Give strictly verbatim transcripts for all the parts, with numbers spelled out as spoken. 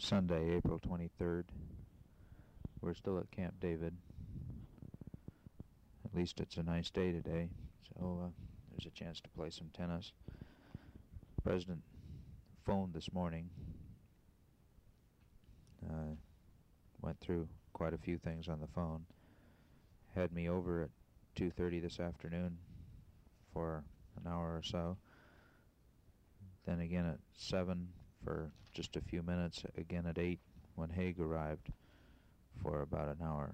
Sunday, April twenty-third. We're still at Camp David. At least it's a nice day today, so uh, there's a chance to play some tennis. The President phoned this morning. Uh, went through quite a few things on the phone. Had me over at two thirty this afternoon for an hour or so. Then again at seven for just a few minutes. Again at eight when Haig arrived for about an hour.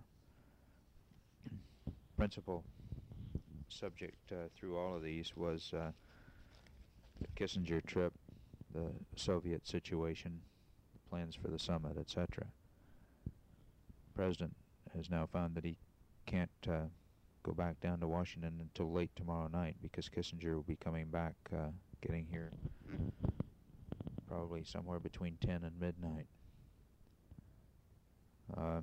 Principal subject uh, through all of these was uh, the Kissinger trip, the Soviet situation, the plans for the summit, et cetera. The President has now found that he can't uh, go back down to Washington until late tomorrow night because Kissinger will be coming back, uh, getting here probably somewhere between ten and midnight. Uh,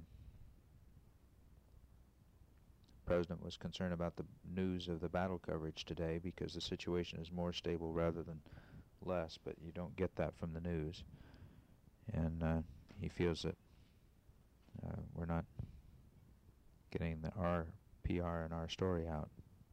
the President was concerned about the news of the battle coverage today because the situation is more stable rather than less, but you don't get that from the news. And uh, he feels that uh, we're not getting the, our P R and our story out.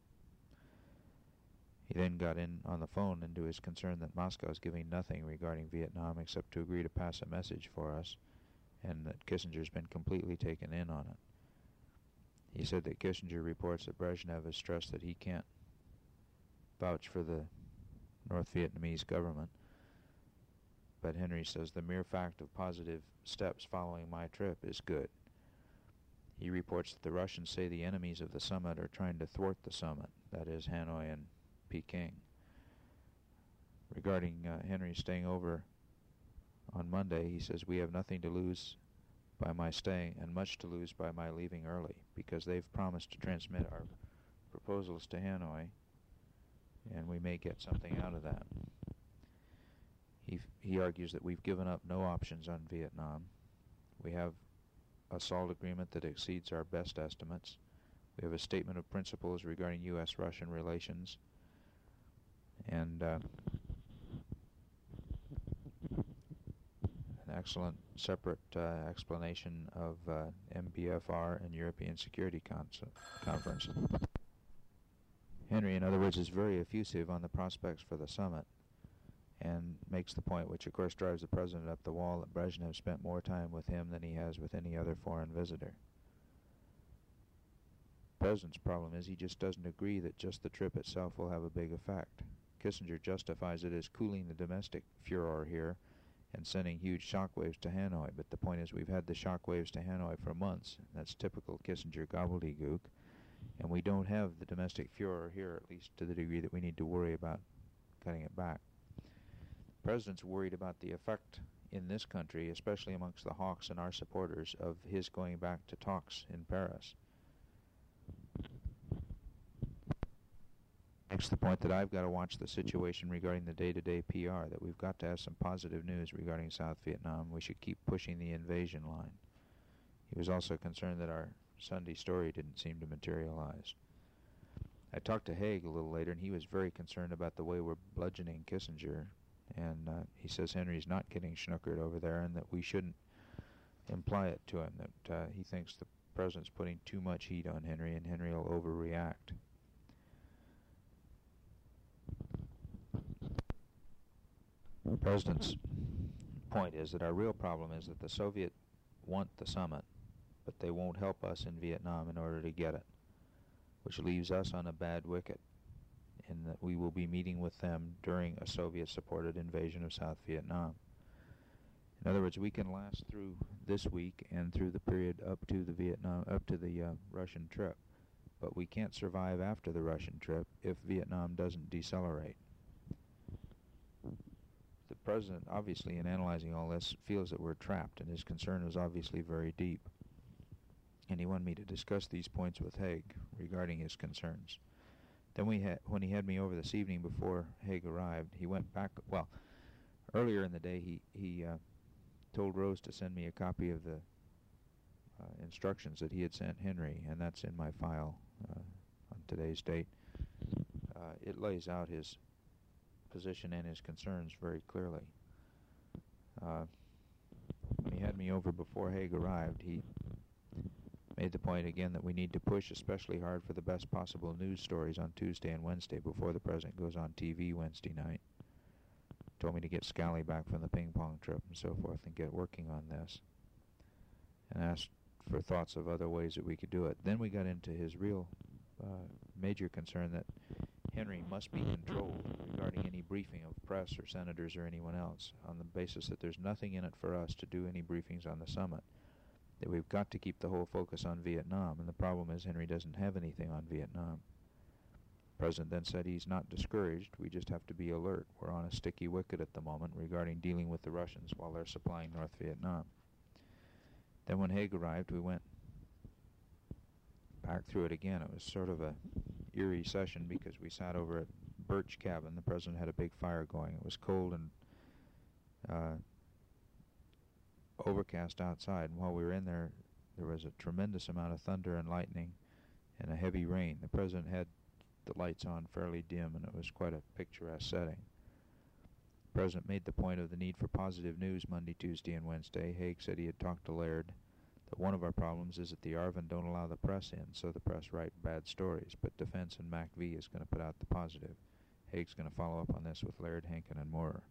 He then got in on the phone into his concern that Moscow is giving nothing regarding Vietnam except to agree to pass a message for us, and that Kissinger's been completely taken in on it. He said that Kissinger reports that Brezhnev has stressed that he can't vouch for the North Vietnamese government, but Henry says the mere fact of positive steps following my trip is good. He reports that the Russians say the enemies of the summit are trying to thwart the summit, that is, Hanoi and Peking. Regarding uh, Henry staying over on Monday, he says, we have nothing to lose by my staying and much to lose by my leaving early, because they've promised to transmit our proposals to Hanoi, and we may get something out of that. He, he argues that we've given up no options on Vietnam. We have a SALT agreement that exceeds our best estimates. We have a statement of principles regarding U S Russian relations, and uh, an excellent separate uh, explanation of uh, M B F R and European Security Con Conference. Henry, in other words, is very effusive on the prospects for the summit, and makes the point, which of course drives the President up the wall, that Brezhnev spent more time with him than he has with any other foreign visitor. The President's problem is he just doesn't agree that just the trip itself will have a big effect. Kissinger justifies it as cooling the domestic furor here and sending huge shockwaves to Hanoi, but the point is we've had the shockwaves to Hanoi for months. That's typical Kissinger gobbledygook, and we don't have the domestic furor here, at least to the degree that we need to worry about cutting it back. The President's worried about the effect in this country, especially amongst the hawks and our supporters, of his going back to talks in Paris. Makes the point that I've got to watch the situation regarding the day-to-day P R, that we've got to have some positive news regarding South Vietnam. We should keep pushing the invasion line. He was also concerned that our Sunday story didn't seem to materialize. I talked to Haig a little later, and he was very concerned about the way we're bludgeoning Kissinger. And uh, he says Henry's not getting schnookered over there, and that we shouldn't imply it to him, that uh, he thinks the President's putting too much heat on Henry, and Henry will overreact. The President's point is that our real problem is that the Soviets want the summit, but they won't help us in Vietnam in order to get it, which leaves us on a bad wicket, in that we will be meeting with them during a Soviet-supported invasion of South Vietnam. In other words, we can last through this week and through the period up to the Vietnam, up to the uh, Russian trip, but we can't survive after the Russian trip if Vietnam doesn't decelerate. The President, obviously, in analyzing all this, feels that we're trapped, and his concern is obviously very deep. And he wanted me to discuss these points with Haig regarding his concerns. Then we had, when he had me over this evening before Haig arrived, he went back, well, earlier in the day he, he uh, told Rose to send me a copy of the uh, instructions that he had sent Henry, and that's in my file uh, on today's date. Uh, it lays out his position and his concerns very clearly. Uh, when he had me over before Haig arrived, he made the point again that we need to push especially hard for the best possible news stories on Tuesday and Wednesday before the President goes on T V Wednesday night. Told me to get Scally back from the ping pong trip and so forth and get working on this. And asked for thoughts of other ways that we could do it. Then we got into his real uh, major concern that Henry must be controlled regarding any briefing of press or senators or anyone else on the basis that there's nothing in it for us to do any briefings on the summit, that we've got to keep the whole focus on Vietnam, and the problem is Henry doesn't have anything on Vietnam. The President then said he's not discouraged, we just have to be alert. We're on a sticky wicket at the moment regarding dealing with the Russians while they're supplying North Vietnam. Then when Haig arrived, we went back through it again. It was sort of a eerie session because we sat over at Birch Cabin. The President had a big fire going. It was cold and uh, overcast outside, and while we were in there, there was a tremendous amount of thunder and lightning and a heavy rain. The President had the lights on fairly dim, and it was quite a picturesque setting. The President made the point of the need for positive news Monday, Tuesday, and Wednesday. Haig said he had talked to Laird that one of our problems is that the A R V N don't allow the press in, so the press write bad stories, but Defense and MacV is going to put out the positive. Haig's going to follow up on this with Laird, Henkin, and Moorer.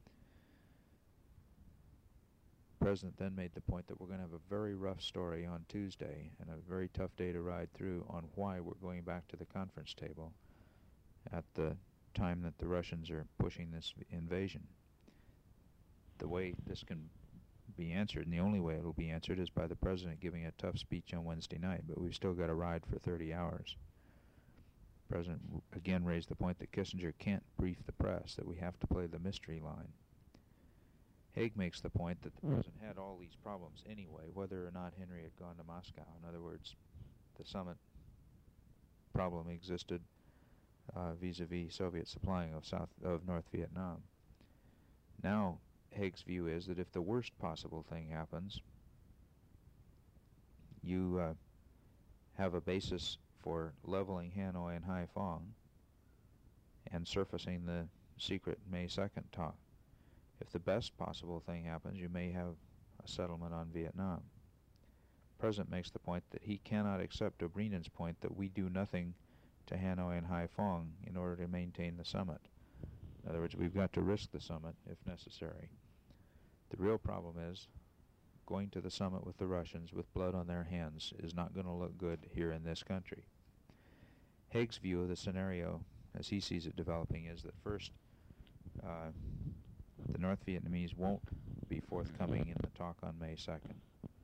The President then made the point that we're going to have a very rough story on Tuesday and a very tough day to ride through on why we're going back to the conference table at the time that the Russians are pushing this invasion. The way this can be answered, and the only way it'll be answered, is by the President giving a tough speech on Wednesday night, but we've still got to ride for thirty hours. The President again raised the point that Kissinger can't brief the press, that we have to play the mystery line. Haig makes the point that the President had all these problems anyway, whether or not Henry had gone to Moscow. In other words, the summit problem existed uh, vis-a-vis Soviet supplying of South of North Vietnam. Now, Haig's view is that if the worst possible thing happens, you uh, have a basis for leveling Hanoi and Haiphong and surfacing the secret May second talk. If the best possible thing happens, you may have a settlement on Vietnam. The President makes the point that he cannot accept Dobrynen's point that we do nothing to Hanoi and Haiphong in order to maintain the summit. In other words, we've got to risk the summit if necessary. The real problem is going to the summit with the Russians with blood on their hands is not going to look good here in this country. Haig's view of the scenario, as he sees it developing, is that first, uh, the North Vietnamese won't be forthcoming in the talk on May second.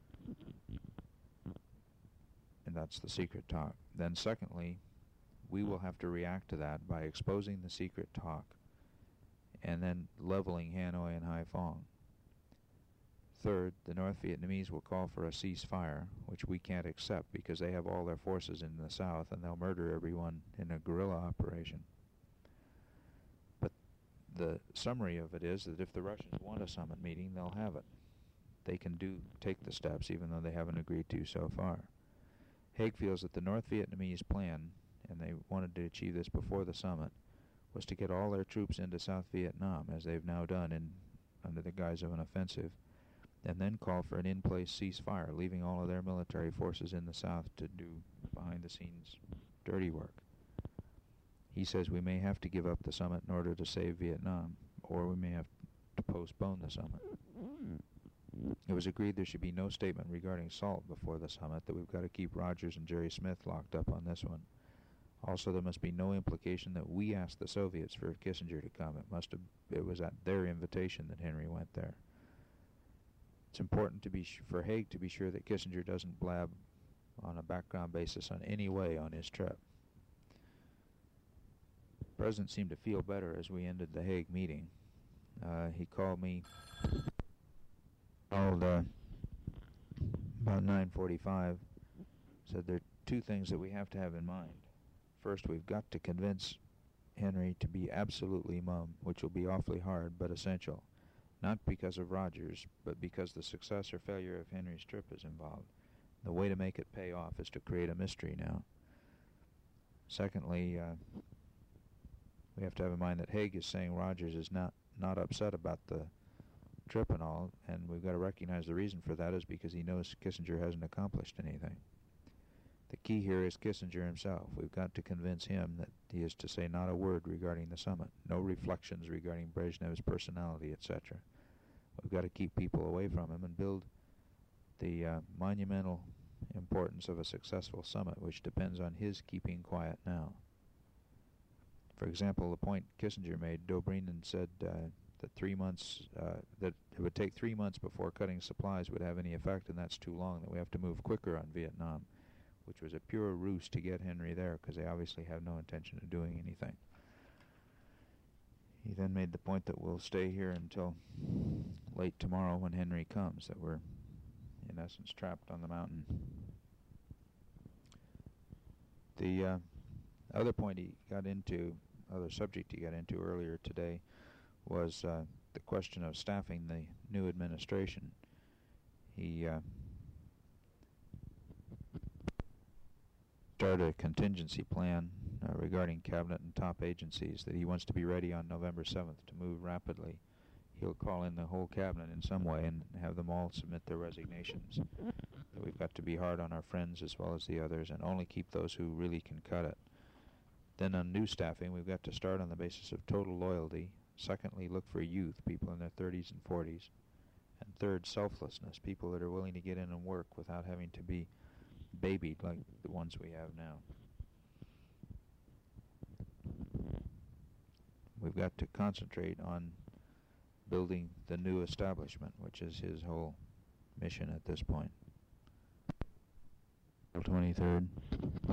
And that's the secret talk. Then secondly, we will have to react to that by exposing the secret talk and then leveling Hanoi and Haiphong. Third, the North Vietnamese will call for a ceasefire, which we can't accept because they have all their forces in the south and they'll murder everyone in a guerrilla operation. But the summary of it is that if the Russians want a summit meeting, they'll have it. They can do take the steps even though they haven't agreed to so far. Haig feels that the North Vietnamese plan, and they wanted to achieve this before the summit, was to get all their troops into South Vietnam, as they've now done in under the guise of an offensive, and then call for an in-place ceasefire, leaving all of their military forces in the south to do behind-the-scenes dirty work. He says we may have to give up the summit in order to save Vietnam, or we may have to postpone the summit. It was agreed there should be no statement regarding SALT before the summit, that we've got to keep Rogers and Jerry Smith locked up on this one. Also, there must be no implication that we asked the Soviets for Kissinger to come. It must have, it was at their invitation that Henry went there. It's important to be sh for Haig to be sure that Kissinger doesn't blab on a background basis on any way on his trip. The President seemed to feel better as we ended the Haig meeting. Uh, he called me called uh, about nine forty-five, said there are two things that we have to have in mind. First, we've got to convince Henry to be absolutely mum, which will be awfully hard but essential. Not because of Rogers, but because the success or failure of Henry's trip is involved. The way to make it pay off is to create a mystery now. Secondly, uh, we have to have in mind that Haig is saying Rogers is not, not upset about the trip and all, and we've got to recognize the reason for that is because he knows Kissinger hasn't accomplished anything. The key here is Kissinger himself. We've got to convince him that he is to say not a word regarding the summit, no reflections regarding Brezhnev's personality, et cetera. We've got to keep people away from him and build the uh, monumental importance of a successful summit, which depends on his keeping quiet now. For example, the point Kissinger made, Dobrynin said uh, that three months, uh, that it would take three months before cutting supplies would have any effect, and that's too long, that we have to move quicker on Vietnam, which was a pure ruse to get Henry there, because they obviously have no intention of doing anything. He then made the point that we'll stay here until late tomorrow when Henry comes, that we're, in essence, trapped on the mountain. The uh, other point he got into, other subject he got into earlier today, was uh, the question of staffing the new administration. He uh, started a contingency plan uh, regarding cabinet and top agencies that he wants to be ready on November seventh to move rapidly. He'll call in the whole cabinet in some way and have them all submit their resignations. So we've got to be hard on our friends as well as the others and only keep those who really can cut it. Then on new staffing, we've got to start on the basis of total loyalty. Secondly, look for youth, people in their thirties and forties. And third, selflessness, people that are willing to get in and work without having to be babied like the ones we have now. We've got to concentrate on building the new establishment, which is his whole mission at this point. April twenty-third.